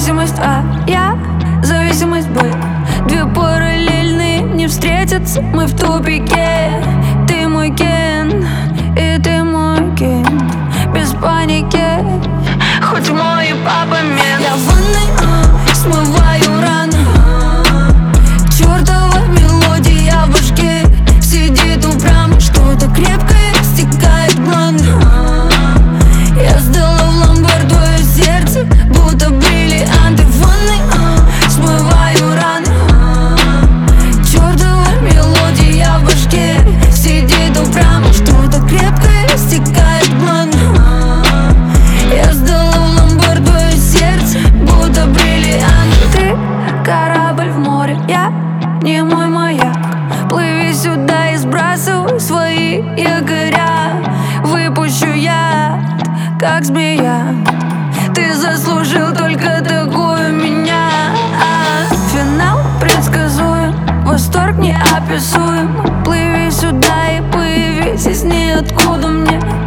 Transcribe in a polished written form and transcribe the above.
Зависимость твоя, зависимость бы. Две параллельные не встретятся, мы в тупике. Ты мой Кен, и ты мой Кен. Без паники, хоть мой папа мент. Я в ванной смываю раны. Чёртова мелодия в башке сидит упрямо. Что-то крепкое стекает в гланды. Я сдала в ломбард твое сердце, будто бриллианты. В ванной смываю раны. Чёртова мелодия в башке сидит упрямо. Что-то крепкое стекает в гланды. Я сдала в ломбард твое сердце, будто бриллианты. Ты корабль в море, я не мой маяк. Плыви сюда и сбрасывай свои якоря. Выпущу я, как змея. Ты заслужил только такую меня. Финал предсказуем, восторг неописуем. Плыви сюда и появись из ниоткуда мне.